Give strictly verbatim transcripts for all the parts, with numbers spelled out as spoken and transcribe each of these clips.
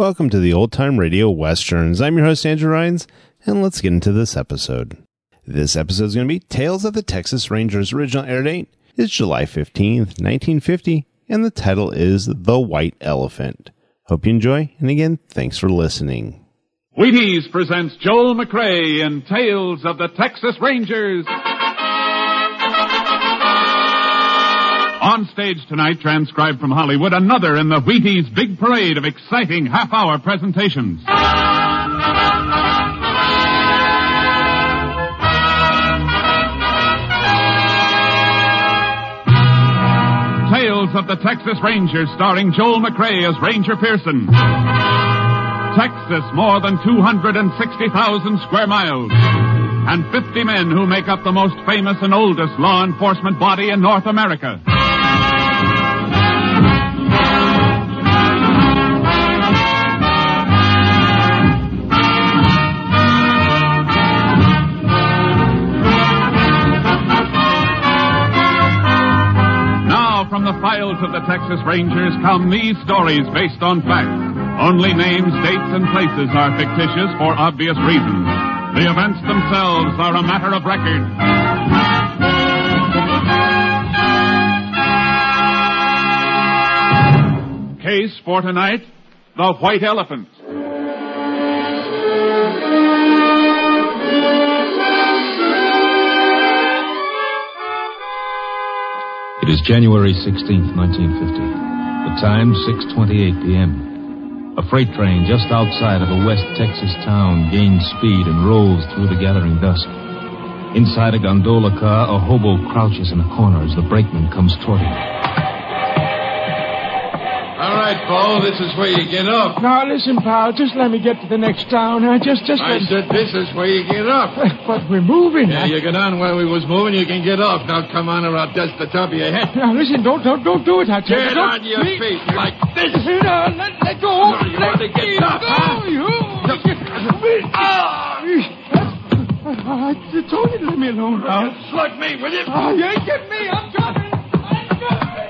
Welcome to the Old Time Radio Westerns. I'm your host, Andrew Rhynes, and let's get into this episode. This episode is going to be Tales of the Texas Rangers. Original air date is July fifteenth, nineteen fifty, and the title is The White Elephant. Hope you enjoy, and again, thanks for listening. Wheaties presents Joel McRae in Tales of the Texas Rangers. On stage tonight, transcribed from Hollywood, another in the Wheaties big parade of exciting half-hour presentations. Tales of the Texas Rangers, starring Joel McRae as Ranger Pearson. Texas, more than two hundred sixty thousand square miles. And fifty men who make up the most famous and oldest law enforcement body in North America. From the files of the Texas Rangers come these stories based on fact. Only names, dates, and places are fictitious for obvious reasons. The events themselves are a matter of record. Case for tonight, the White Elephant. It is January sixteenth, nineteen fifty. The time, six twenty-eight p.m. A freight train just outside of a West Texas town gains speed and rolls through the gathering dusk. Inside a gondola car, a hobo crouches in a corner as the brakeman comes toward him. All right, Paul, this is where you get off. Now, listen, pal, just let me get to the next town. Uh, just, just I let... said this is where you get off. But we're moving. Yeah, I... you get on where we was moving, you can get off. Now, come on, or I'll dust the top of your head. Now, listen, don't, don't, don't do it. I tell you. Get Don't... on your me... feet like this. No, let, let go. No, you let want to get me tough, go. huh? You. I told you to leave me alone. Now, slug me, will you? Oh, you ain't get me. I'm coming. I'm coming.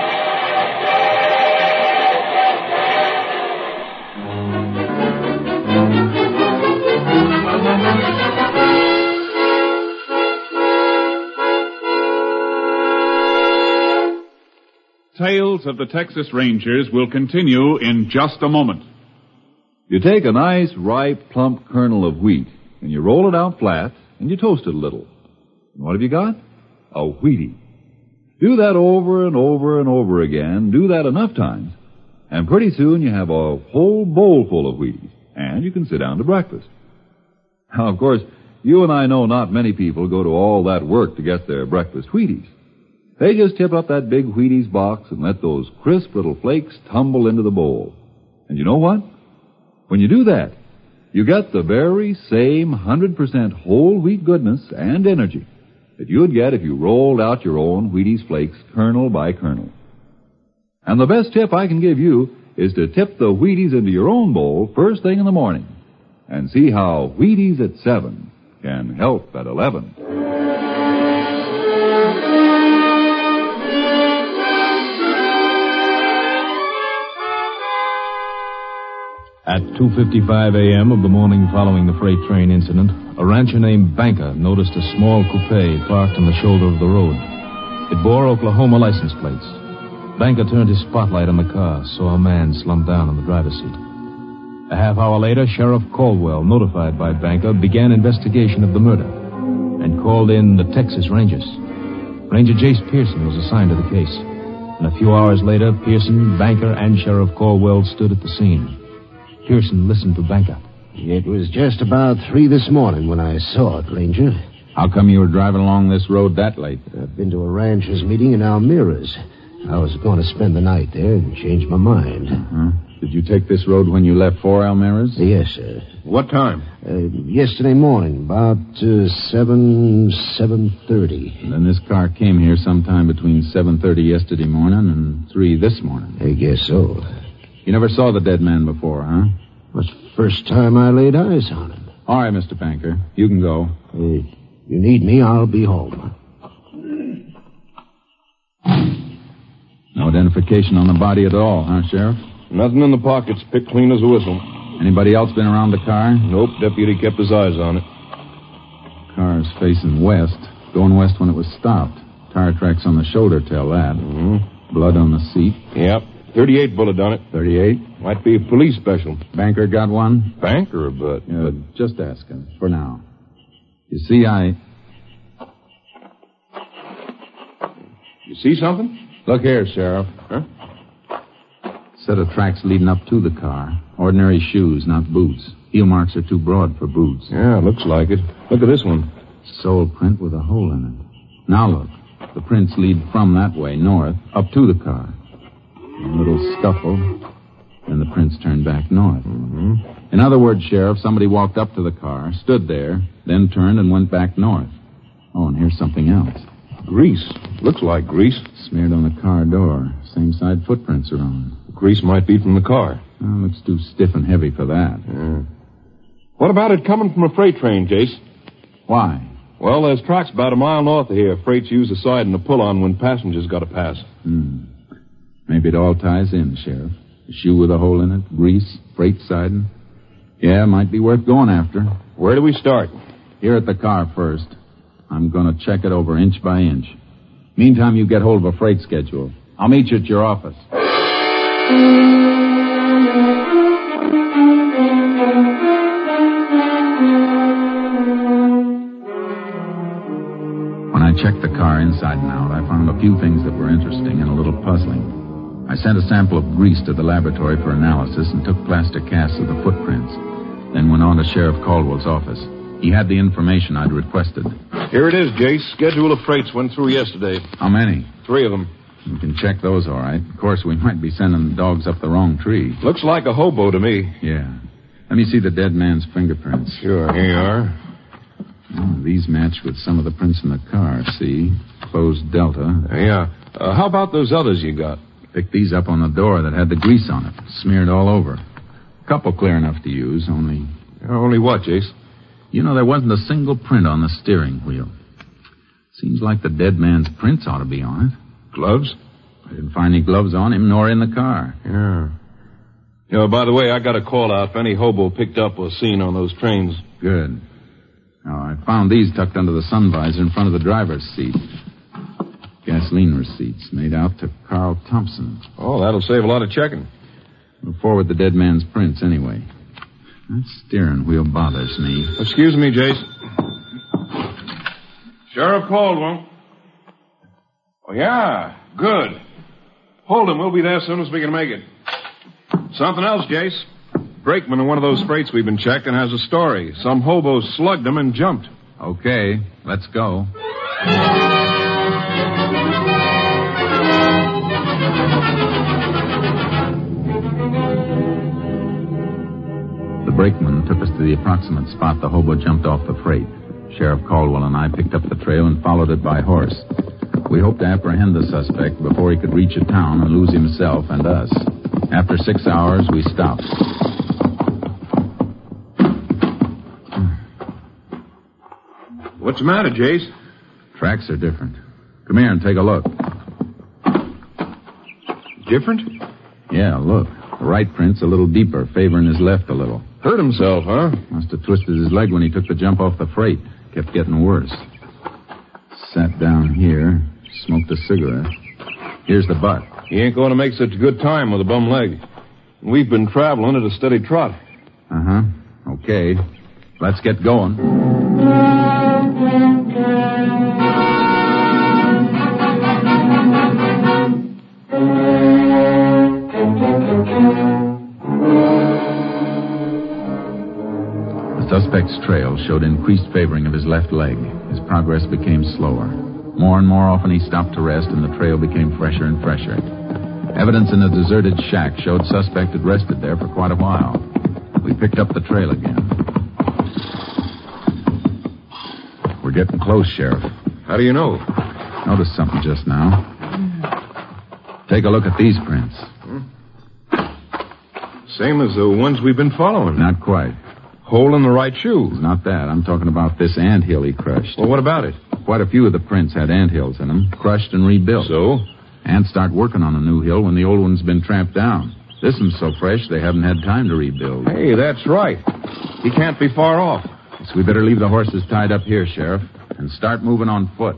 Tales of the Texas Rangers will continue in just a moment. You take a nice, ripe, plump kernel of wheat, and you roll it out flat, and you toast it a little. And what have you got? A Wheatie. Do that over and over and over again. Do that enough times, and pretty soon you have a whole bowl full of Wheaties, and you can sit down to breakfast. Now, of course, you and I know not many people go to all that work to get their breakfast Wheaties. They just tip up that big Wheaties box and let those crisp little flakes tumble into the bowl. And you know what? When you do that, you get the very same one hundred percent whole wheat goodness and energy that you'd get if you rolled out your own Wheaties flakes kernel by kernel. And the best tip I can give you is to tip the Wheaties into your own bowl first thing in the morning and see how Wheaties at seven can help at eleven. At two fifty-five a.m. of the morning following the freight train incident, a rancher named Banker noticed a small coupe parked on the shoulder of the road. It bore Oklahoma license plates. Banker turned his spotlight on the car, saw a man slumped down on the driver's seat. A half hour later, Sheriff Caldwell, notified by Banker, began investigation of the murder and called in the Texas Rangers. Ranger Jace Pearson was assigned to the case. And a few hours later, Pearson, Banker, and Sheriff Caldwell stood at the scene. Pearson listened to Banker. It was just about three this morning when I saw it, Ranger. How come you were driving along this road that late? I've been to a rancher's meeting in Almira's. I was going to spend the night there and change my mind. Uh-huh. Did you take this road when you left for Almira's? Yes, sir. What time? Uh, yesterday morning, about uh, seven, seven thirty. And then this car came here sometime between seven thirty yesterday morning and three this morning. I guess so. You never saw the dead man before, huh? It's the first time I laid eyes on him. All right, Mister Banker. You can go. Uh, you need me, I'll be home. No identification on the body at all, huh, Sheriff? Nothing in the pockets. Picked clean as a whistle. Anybody else been around the car? Nope. Deputy kept his eyes on it. Car's facing west. Going west when it was stopped. Tire tracks on the shoulder tell that. Mm-hmm. Blood on the seat. Yep. thirty-eight bullet on it. thirty-eight? Might be a police special. Banker got one? Banker, but... Yeah, but just asking, for now. You see, I... You see something? Look here, Sheriff. Huh? Set of tracks leading up to the car. Ordinary shoes, not boots. Heel marks are too broad for boots. Yeah, looks like it. Look at this one. Sole print with a hole in it. Now look. The prints lead from that way, north, up to the car. A little scuffle. Then the prints turn back north. Mm-hmm. In other words, Sheriff, somebody walked up to the car, stood there, then turned and went back north. Oh, and here's something else. Grease. Looks like grease. Smeared on the car door. Same side footprints are on. Grease might be from the car. Oh, looks too stiff and heavy for that. Yeah. What about it coming from a freight train, Jace? Why? Well, there's tracks about a mile north of here. Freights use the side and the pull-on when passengers got to pass. Hmm. Maybe it all ties in, Sheriff. A shoe with a hole in it, grease, freight siding. Yeah, might be worth going after. Where do we start? Here at the car first. I'm going to check it over inch by inch. Meantime, you get hold of a freight schedule. I'll meet you at your office. When I checked the car inside and out, I found a few things that were interesting and a little puzzling. I sent a sample of grease to the laboratory for analysis and took plaster casts of the footprints. Then went on to Sheriff Caldwell's office. He had the information I'd requested. Here it is, Jace. Schedule of freights went through yesterday. How many? Three of them. You can check those, all right. Of course, we might be sending the dogs up the wrong tree. Looks like a hobo to me. Yeah. Let me see the dead man's fingerprints. Sure, here you are. Oh, these match with some of the prints in the car, see? Closed delta. Yeah. Uh, how about those others you got? Picked these up on the door that had the grease on it, smeared all over. Couple clear enough to use, only... Only what, Jace? You know, there wasn't a single print on the steering wheel. Seems like the dead man's prints ought to be on it. Gloves? I didn't find any gloves on him, nor in the car. Yeah. You know, by the way, I got a call out if any hobo picked up or seen on those trains. Good. Now, I found these tucked under the sun visor in front of the driver's seat. Gasoline receipts made out to Carl Thompson. Oh, that'll save a lot of checking. We'll forward the dead man's prints anyway. That steering wheel bothers me. Excuse me, Jace. Sheriff Caldwell. Oh, yeah. Good. Hold him. We'll be there as soon as we can make it. Something else, Jace. Brakeman in one of those freights we've been checking has a story. Some hobo slugged him and jumped. Okay, let's go. The brakeman took us to the approximate spot the hobo jumped off the freight. Sheriff Caldwell and I picked up the trail and followed it by horse. We hoped to apprehend the suspect before he could reach a town and lose himself and us. After six hours, we stopped. What's the matter, Jace? Tracks are different. Come here and take a look. Different? Yeah, look. The right print's a little deeper, favoring his left a little. Hurt himself, huh? Must have twisted his leg when he took the jump off the freight. Kept getting worse. Sat down here, smoked a cigarette. Here's the butt. He ain't going to make such a good time with a bum leg. We've been traveling at a steady trot. Uh-huh. Okay. Let's get going. The suspect's trail showed increased favoring of his left leg. His progress became slower. More and more often he stopped to rest, and the trail became fresher and fresher. Evidence in a deserted shack showed suspect had rested there for quite a while. We picked up the trail again. We're getting close, Sheriff. How do you know? Noticed something just now. Take a look at these prints. Same as the ones we've been following. Not quite. Hole in the right shoe. It's not that. I'm talking about this anthill he crushed. Well, what about it? Quite a few of the prints had anthills in them, crushed and rebuilt. So? Ants start working on a new hill when the old one's been tramped down. This one's so fresh they haven't had time to rebuild. Hey, that's right. He can't be far off. So we better leave the horses tied up here, Sheriff, and start moving on foot.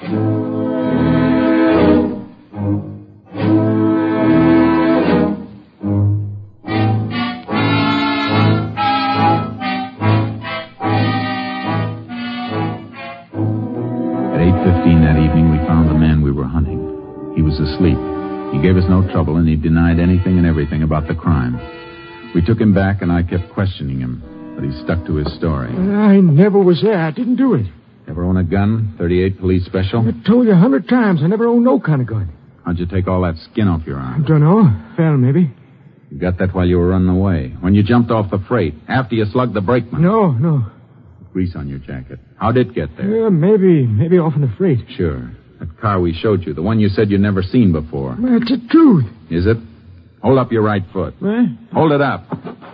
At eight fifteen that evening, we found the man we were hunting. He was asleep. He gave us no trouble, and he denied anything and everything about the crime. We took him back, and I kept questioning him, but he stuck to his story. I never was there. I didn't do it. Ever own a gun? thirty-eight Police Special? I told you a hundred times I never owned no kind of gun. How'd you take all that skin off your I arm? don't know. Fell, maybe. You got that while you were running away. When you jumped off the freight. After you slugged the brakeman. No, no. Grease on your jacket. How'd it get there? Yeah, maybe, maybe off in the freight. Sure. That car we showed you. The one you said you'd never seen before. That's the truth. Is it? Hold up your right foot. Eh? Hold it up.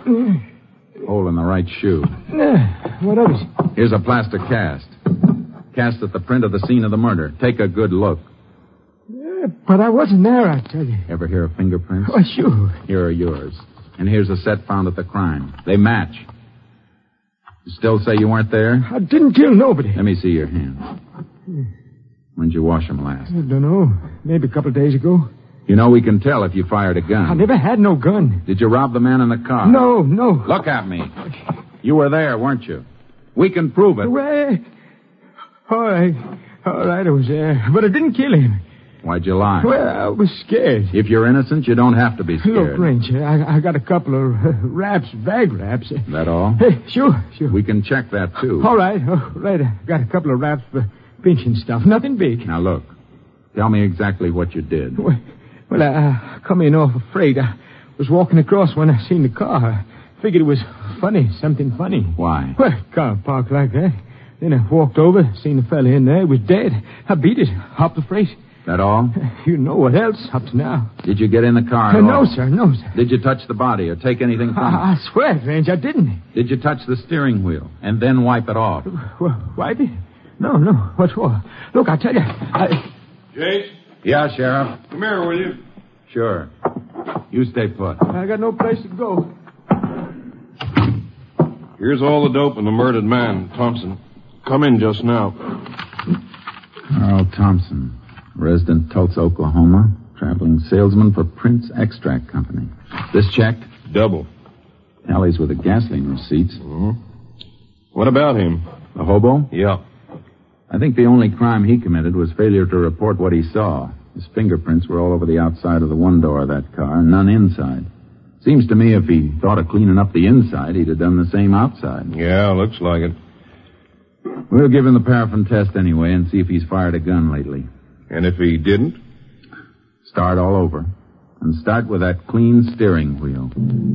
Hole in the right shoe. Eh, what of it? Here's a plaster cast. Cast at the print of the scene of the murder. Take a good look. Yeah, but I wasn't there, I tell you. Ever hear of fingerprints? Oh, sure. Here are yours. And here's a set found at the crime. They match. You still say you weren't there? I didn't kill nobody. Let me see your hands. When'd you wash them last? I don't know. Maybe a couple of days ago. You know we can tell if you fired a gun. I never had no gun. Did you rob the man in the car? No, no. Look at me. You were there, weren't you? We can prove it. Well, all right. All right, I was there. But I didn't kill him. Why'd you lie? Well, I was scared. If you're innocent, you don't have to be scared. Look, Ranger, I, I got a couple of uh, wraps, bag wraps. That all? Hey, sure, sure. We can check that, too. All right, all right. I got a couple of wraps for pinching stuff. Nothing big. Now, look. Tell me exactly what you did. Well, well I, I come in off a freight. I was walking across when I seen the car. I figured it was funny, something funny. Why? Well, car parked like that. Then I walked over, seen the fella in there. He was dead. I beat it, hopped the freight. That all? You know what else up to now. Did you get in the car Uh, at no, all? sir, no, sir. Did you touch the body or take anything from I, it? I swear, Range, I didn't. Did you touch the steering wheel and then wipe it off? Well, wipe it? No, no. What for? Look, I tell you, I... Jase? Yeah, Sheriff. Come here, will you? Sure. You stay put. I got no place to go. Here's all the dope and the murdered man, Thompson. Come in just now. Carl Thompson, resident Tulsa, Oklahoma, traveling salesman for Prince Extract Company. This checked? Double. Tallies with the gasoline receipts. Mm-hmm. What about him? The hobo? Yeah. I think the only crime he committed was failure to report what he saw. His fingerprints were all over the outside of the one door of that car, none inside. Seems to me if he thought of cleaning up the inside, he'd have done the same outside. Yeah, looks like it. We'll give him the paraffin test anyway and see if he's fired a gun lately. And if he didn't? Start all over. And start with that clean steering wheel.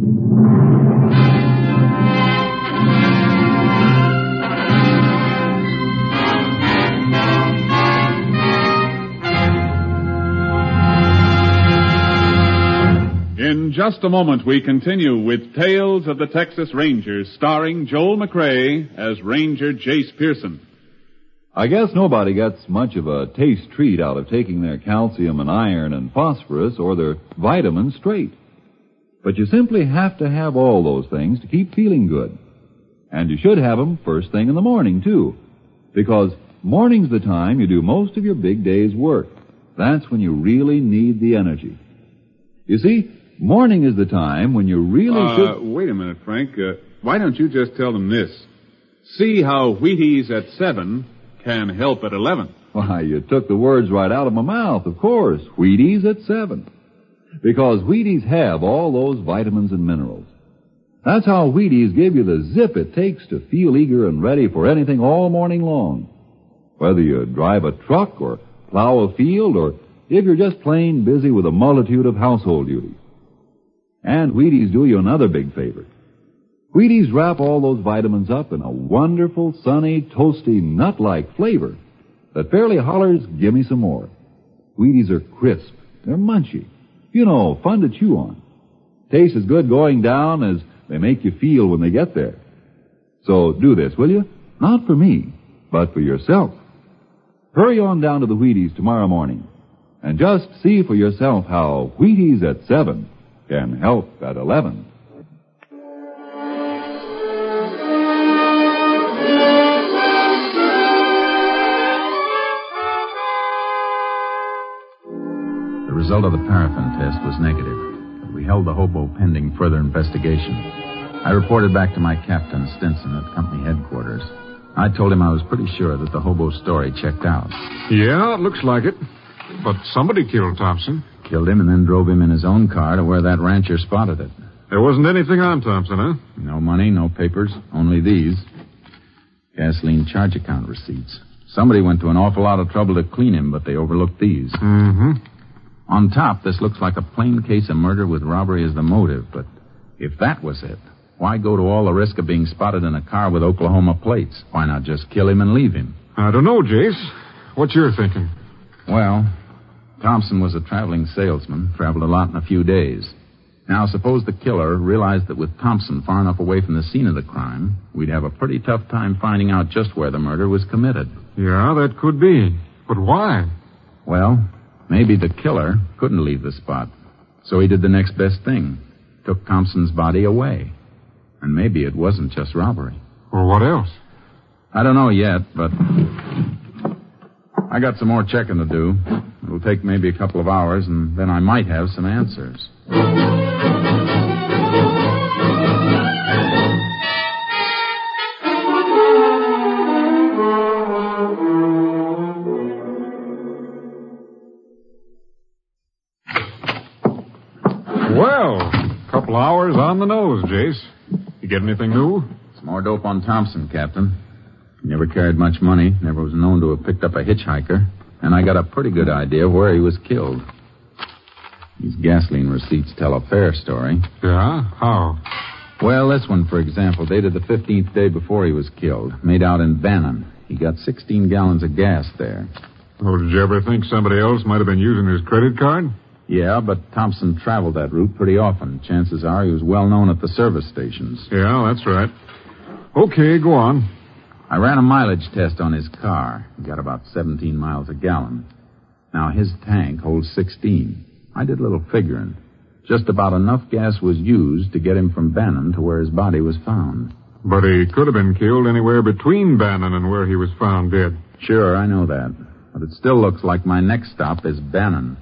In just a moment, we continue with Tales of the Texas Rangers, starring Joel McRae as Ranger Jase Pearson. I guess nobody gets much of a taste treat out of taking their calcium and iron and phosphorus or their vitamins straight. But you simply have to have all those things to keep feeling good. And you should have them first thing in the morning, too. Because morning's the time you do most of your big day's work. That's when you really need the energy. You see, morning is the time when you really Uh, should... wait a minute, Frank. Uh, why don't you just tell them this? See how Wheaties at seven can help at eleven. Why, you took the words right out of my mouth, of course. Wheaties at seven. Because Wheaties have all those vitamins and minerals. That's how Wheaties give you the zip it takes to feel eager and ready for anything all morning long. Whether you drive a truck or plow a field or if you're just plain busy with a multitude of household duties. And Wheaties do you another big favor. Wheaties wrap all those vitamins up in a wonderful, sunny, toasty, nut-like flavor that fairly hollers, give me some more. Wheaties are crisp. They're munchy. You know, fun to chew on. Tastes as good going down as they make you feel when they get there. So do this, will you? Not for me, but for yourself. Hurry on down to the Wheaties tomorrow morning and just see for yourself how Wheaties at seven can help at eleven. The result of the paraffin test was negative, but we held the hobo pending further investigation. I reported back to my captain, Stinson, at company headquarters. I told him I was pretty sure that the hobo's story checked out. Yeah, it looks like it. But somebody killed Thompson. Killed him and then drove him in his own car to where that rancher spotted it. There wasn't anything on Thompson, huh? No money, no papers, only these. Gasoline charge account receipts. Somebody went to an awful lot of trouble to clean him, but they overlooked these. Mm-hmm. On top, this looks like a plain case of murder with robbery as the motive, but if that was it, why go to all the risk of being spotted in a car with Oklahoma plates? Why not just kill him and leave him? I don't know, Jace. What's your thinking? Well, Thompson was a traveling salesman, traveled a lot in a few days. Now, suppose the killer realized that with Thompson far enough away from the scene of the crime, we'd have a pretty tough time finding out just where the murder was committed. Yeah, that could be. But why? Well, maybe the killer couldn't leave the spot. So he did the next best thing. Took Thompson's body away. And maybe it wasn't just robbery. Well, what else? I don't know yet, but I got some more checking to do. It'll take maybe a couple of hours, and then I might have some answers. Well, a couple hours on the nose, Jace. You get anything new? Some more dope on Thompson, Captain. He never carried much money, never was known to have picked up a hitchhiker, and I got a pretty good idea of where he was killed. These gasoline receipts tell a fair story. Yeah? How? Well, this one, for example, dated the fifteenth day before he was killed, made out in Bannon. He got sixteen gallons of gas there. Oh, did you ever think somebody else might have been using his credit card? Yeah, but Thompson traveled that route pretty often. Chances are he was well known at the service stations. Yeah, that's right. Okay, go on. I ran a mileage test on his car. He got about seventeen miles a gallon. Now, his tank holds sixteen. I did a little figuring. Just about enough gas was used to get him from Bannon to where his body was found. But he could have been killed anywhere between Bannon and where he was found dead. Sure, I know that. But it still looks like my next stop is Bannon.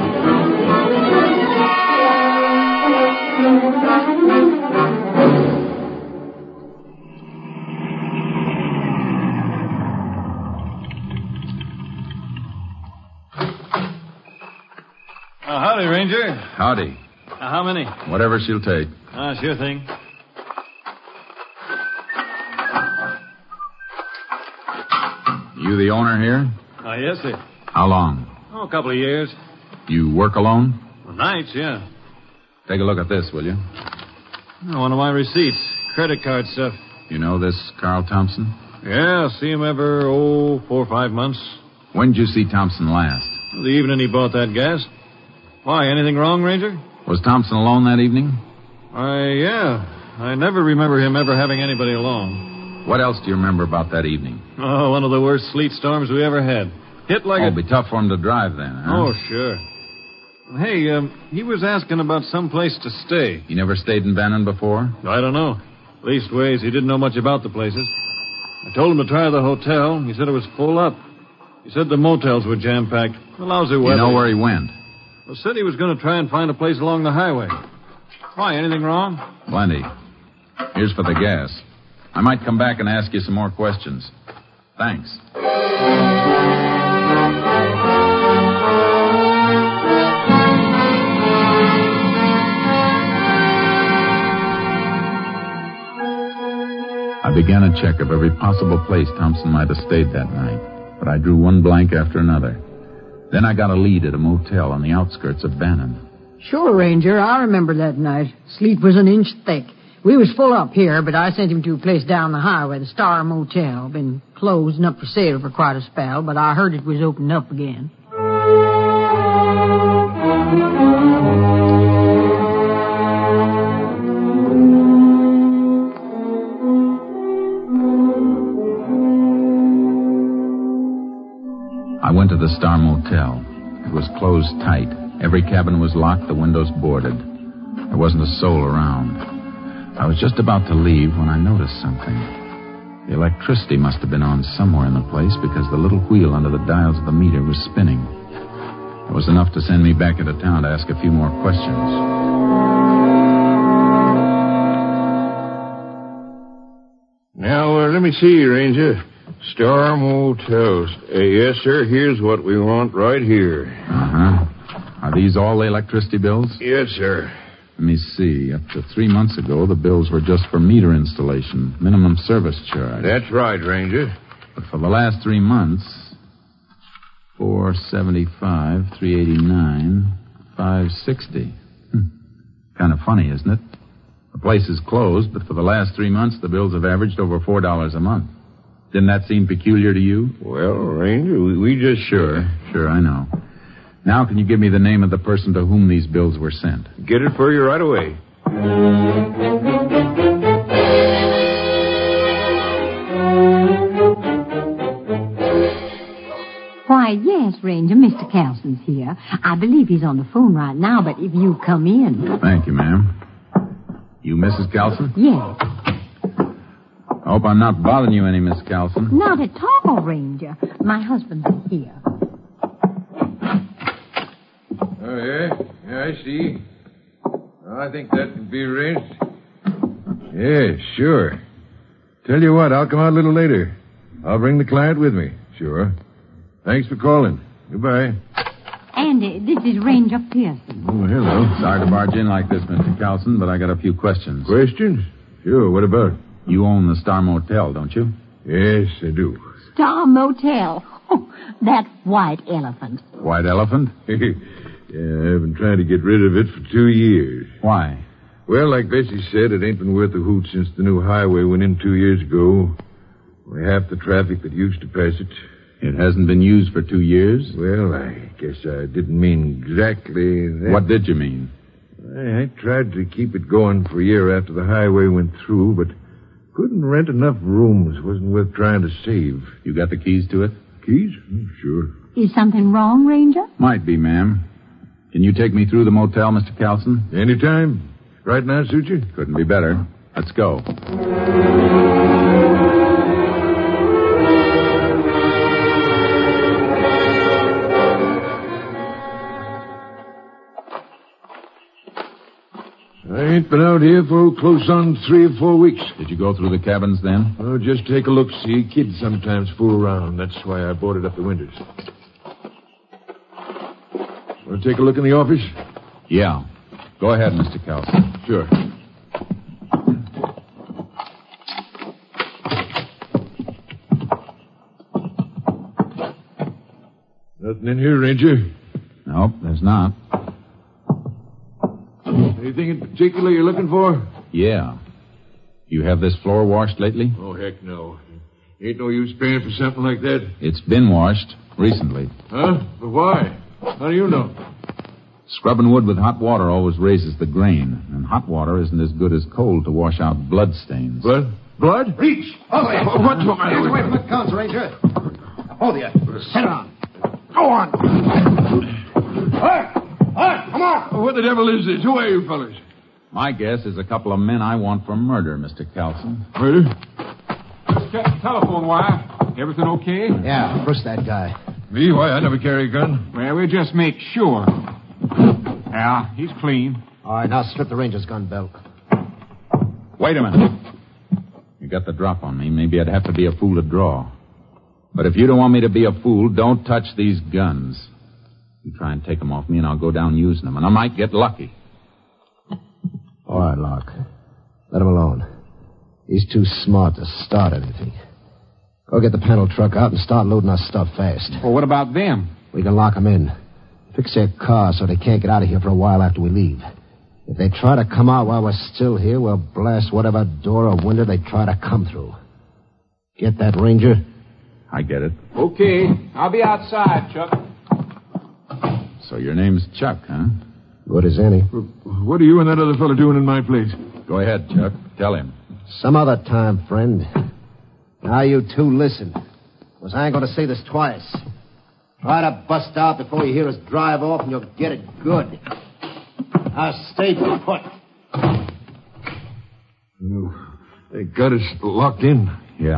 Uh, howdy, Ranger. Howdy. Uh, how many? Whatever she'll take. Ah, sure thing. You the owner here? Ah, yes, sir. How long? Oh, a couple of years. You work alone? Well, nights, yeah. Take a look at this, will you? Oh, one of my receipts. Credit card stuff. You know this Carl Thompson? Yeah, see him every, oh, four or five months. When did you see Thompson last? The evening he bought that gas. Why, anything wrong, Ranger? Was Thompson alone that evening? I, yeah. I never remember him ever having anybody along. What else do you remember about that evening? Oh, one of the worst sleet storms we ever had. Hit like oh, a... it'd be tough for him to drive then, huh? Oh, sure. Hey, um, he was asking about some place to stay. He never stayed in Bannon before? I don't know. Leastways, he didn't know much about the places. I told him to try the hotel. He said it was full up. He said the motels were jam-packed. A lousy weather. You know where he went? Well, said he was going to try and find a place along the highway. Why, anything wrong? Plenty. Here's for the gas. I might come back and ask you some more questions. Thanks. I began a check of every possible place Thompson might have stayed that night, but I drew one blank after another. Then I got a lead at a motel on the outskirts of Bannon. Sure, Ranger. I remember that night. Sleet was an inch thick. We was full up here, but I sent him to a place down the highway, the Star Motel. Been closed and up for sale for quite a spell, but I heard it was opened up again. I went to the Star Motel. It was closed tight. Every cabin was locked, the windows boarded. There wasn't a soul around. I was just about to leave when I noticed something. The electricity must have been on somewhere in the place because the little wheel under the dials of the meter was spinning. It was enough to send me back into town to ask a few more questions. Now, uh, let me see, Ranger. Star Motels. Uh, yes, sir. Here's what we want right here. Uh-huh. Are these all the electricity bills? Yes, sir. Let me see. Up to three months ago, the bills were just for meter installation, minimum service charge. That's right, Ranger. But for the last three months, four seventy-five, three eighty-nine, five sixty. Hmm. Kind of funny, isn't it? The place is closed, but for the last three months, the bills have averaged over four dollars a month. Didn't that seem peculiar to you? Well, Ranger, we, we just... Sure, sure, I know. Now, can you give me the name of the person to whom these bills were sent? Get it for you right away. Why, yes, Ranger, Mister Carlson's here. I believe he's on the phone right now, but if you come in... Thank you, ma'am. You Missus Carlson? Yes. I hope I'm not bothering you any, Miss Carlson. Not at all, Ranger. My husband's here. Oh, yeah? Yeah, I see. Well, I think that can be arranged. Yeah, sure. Tell you what, I'll come out a little later. I'll bring the client with me. Sure. Thanks for calling. Goodbye. And uh, this is Ranger Pearson. Oh, hello. Sorry to barge in like this, Mister Carlson, but I got a few questions. Questions? Sure, what about? You own the Star Motel, don't you? Yes, I do. Star Motel. Oh, that white elephant. White elephant? Yeah, I've been trying to get rid of it for two years. Why? Well, like Bessie said, it ain't been worth a hoot since the new highway went in two years ago. Only half the traffic that used to pass it. It hasn't been used for two years? Well, I guess I didn't mean exactly that. What did you mean? I, I tried to keep it going for a year after the highway went through, but couldn't rent enough rooms. Wasn't worth trying to save. You got the keys to it? Keys? Mm, sure. Is something wrong, Ranger? Might be, ma'am. Can you take me through the motel, Mister Carlson? Anytime. Right now, suit you? Couldn't be better. Let's go. I ain't been out here for close on three or four weeks. Did you go through the cabins then? Oh, just take a look. See, kids sometimes fool around. That's why I boarded up the windows. Want to take a look in the office? Yeah. Go ahead, Mister Carlson. Sure. Nothing in here, Ranger? Nope, there's not. Anything in particular you're looking for? Yeah. You have this floor washed lately? Oh, heck no. Ain't no use paying for something like that. It's been washed recently. Huh? But why? How do you know? Scrubbing wood with hot water always raises the grain, and hot water isn't as good as cold to wash out blood stains. Blood? Blood? Reach! Hold it! What's the matter Hands with away you? from the guns, Ranger. Hold you. Sit on. Go on. Hey! Hey! Come on! What the devil is this? Who are you fellas? My guess is a couple of men I want for murder, Mister Carlson. Murder? Just check the telephone wire. Everything okay? Yeah, Bruce, that guy. Me? Why, I never carry a gun. Well, we'll just make sure. Yeah, he's clean. All right, now strip the Ranger's gun belt. Wait a minute. You got the drop on me. Maybe I'd have to be a fool to draw. But if you don't want me to be a fool, don't touch these guns. You try and take them off me, and I'll go down using them, and I might get lucky. All right, Locke. Let him alone. He's too smart to start anything. Go get the panel truck out and start loading our stuff fast. Well, what about them? We can lock them in. Fix their car so they can't get out of here for a while after we leave. If they try to come out while we're still here, we'll blast whatever door or window they try to come through. Get that, Ranger? I get it. Okay. I'll be outside, Chuck. So your name's Chuck, huh? Good as any. What are you and that other fellow doing in my place? Go ahead, Chuck. Tell him. Some other time, friend. Now you two listen. Because I ain't going to say this twice. Try to bust out before you hear us drive off and you'll get it good. Now stay put. They got us locked in. Yeah.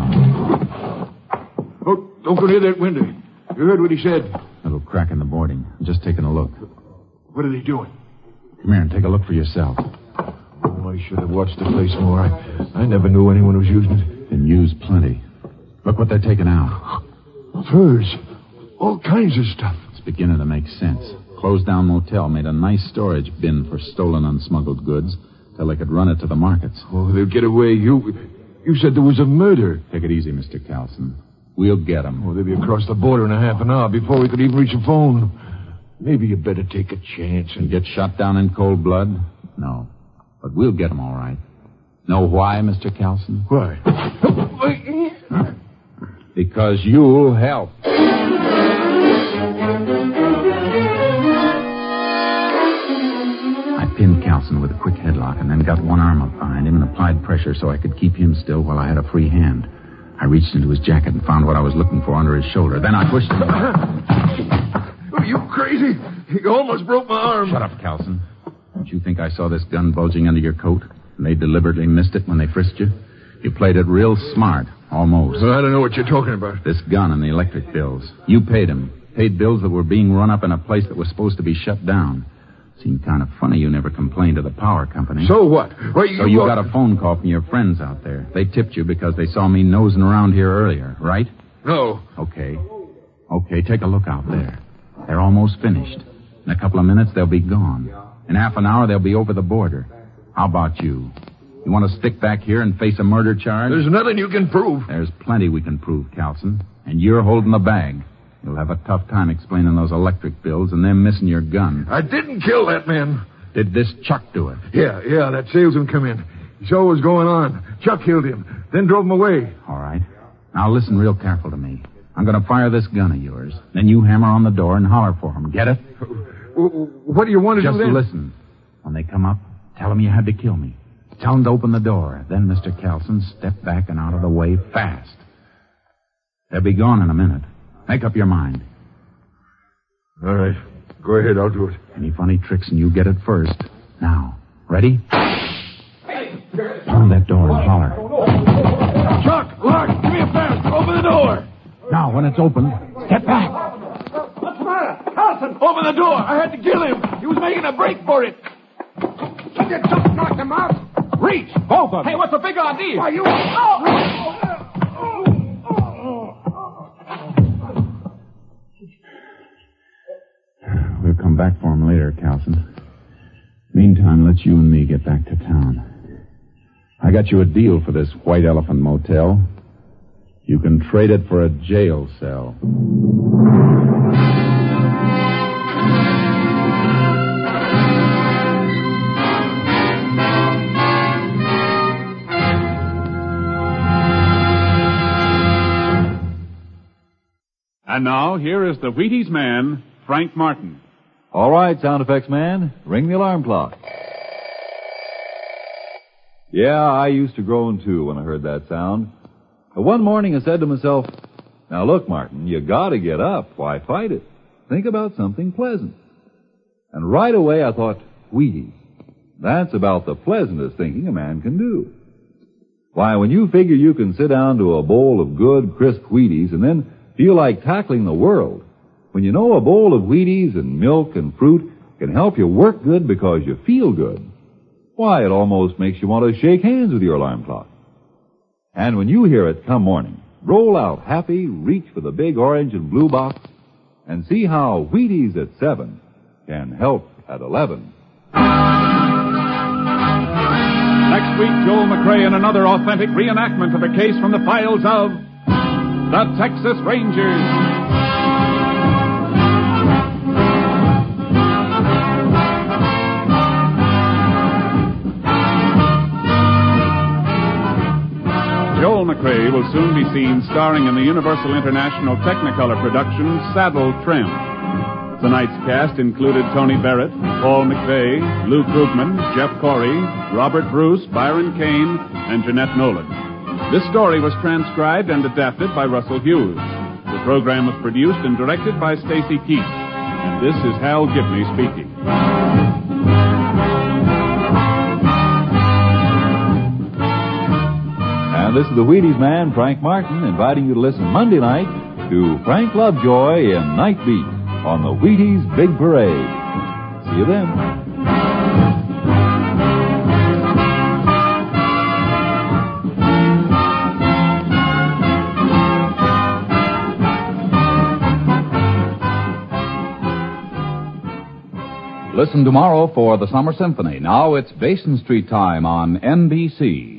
Oh, don't go near that window. You heard what he said. Little crack in the boarding. I'm just taking a look. What are they doing? Come here and take a look for yourself. Oh, I should have watched the place more. I, I never knew anyone was using it. Been used plenty. Look what they're taking out. Furs. All kinds of stuff. It's beginning to make sense. Closed down motel made a nice storage bin for stolen unsmuggled goods till they could run it to the markets. Oh, they'll get away. You you said there was a murder. Take it easy, Mister Carlson. We'll get them. Oh, they'll be across the border in a half an hour before we could even reach a phone. Maybe you better take a chance and... and get shot down in cold blood? No. But we'll get them all right. Know why, Mister Carlson? Why? Because you'll help. I pinned Carlson with a quick headlock and then got one arm up behind him and applied pressure so I could keep him still while I had a free hand. I reached into his jacket and found what I was looking for under his shoulder. Then I pushed him. Are you crazy? You almost broke my arm. Shut up, Carlson. Don't you think I saw this gun bulging under your coat? And they deliberately missed it when they frisked you? You played it real smart, almost. Well, I don't know what you're talking about. This gun and the electric bills. You paid them. Paid bills that were being run up in a place that was supposed to be shut down. Seemed kind of funny you never complained to the power company. So what? Why, you so you uh... got a phone call from your friends out there. They tipped you because they saw me nosing around here earlier, right? No. Okay. Okay, take a look out there. They're almost finished. In a couple of minutes, they'll be gone. In half an hour, they'll be over the border. How about you? You want to stick back here and face a murder charge? There's nothing you can prove. There's plenty we can prove, Carlson. And you're holding the bag. You'll have a tough time explaining those electric bills and them missing your gun. I didn't kill that man. Did this Chuck do it? Yeah, yeah, that salesman come in. He saw what was going on. Chuck killed him, then drove him away. All right. Now listen real careful to me. I'm going to fire this gun of yours. Then you hammer on the door and holler for him. Get it? What do you want to Just do then? Just listen. When they come up, tell them you had to kill me. Tell them to open the door. Then, Mister Carlson, step back and out of the way fast. They'll be gone in a minute. Make up your mind. All right. Go ahead, I'll do it. Any funny tricks and you get it first. Now, ready? Pound that door and holler. Chuck, Lark, give me a fast. Open the door. Now, when it's open, step back. What's the matter? Carlson, open the door. I had to kill him. He was making a break for it. Can you just knock him out? Reach, both of them. Hey, what's the big idea? Why, you... Oh! We'll come back for him later, Carlson. Meantime, let's you and me get back to town. I got you a deal for this White Elephant Motel. You can trade it for a jail cell. And now, here is the Wheaties man, Frank Martin. All right, sound effects man, ring the alarm clock. Yeah, I used to groan too when I heard that sound. But one morning I said to myself, now look, Martin, you gotta get up. Why fight it? Think about something pleasant. And right away I thought, Wheaties. That's about the pleasantest thinking a man can do. Why, when you figure you can sit down to a bowl of good, crisp Wheaties and then feel like tackling the world, when you know a bowl of Wheaties and milk and fruit can help you work good because you feel good, why, it almost makes you want to shake hands with your alarm clock. And when you hear it come morning, roll out happy, reach for the big orange and blue box, and see how Wheaties at seven can help at eleven. Next week, Joel McRae in another authentic reenactment of a case from the files of the Texas Rangers. Joel McRae will soon be seen starring in the Universal International Technicolor production Saddle Tramp. Tonight's cast included Tony Barrett, Paul McVeigh, Lou Krugman, Jeff Corey, Robert Bruce, Byron Kane, and Jeanette Nolan. This story was transcribed and adapted by Russell Hughes. The program was produced and directed by Stacy Keach. And this is Hal Gibney speaking. this is the Wheaties man, Frank Martin, inviting you to listen Monday night to Frank Lovejoy in Night Beat on the Wheaties Big Parade. See you then. Listen tomorrow for the Summer Symphony. Now it's Basin Street time on N B C.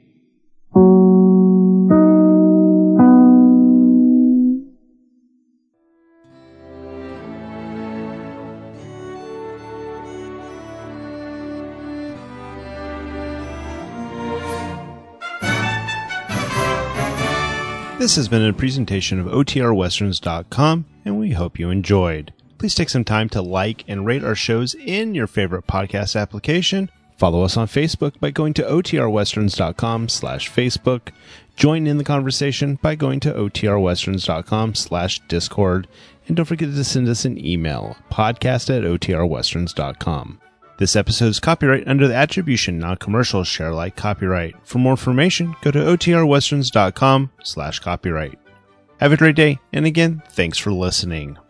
This has been a presentation of O T R Westerns dot com, and we hope you enjoyed. Please take some time to like and rate our shows in your favorite podcast application. Follow us on Facebook by going to O T R Westerns dot com slash Facebook. Join in the conversation by going to O T R Westerns dot com slash Discord. And don't forget to send us an email, podcast at O T R Westerns dot com. This episode is copyright under the attribution, non-commercial, share alike copyright. For more information, go to O T R Westerns dot com slash copyright. Have a great day, and again, thanks for listening.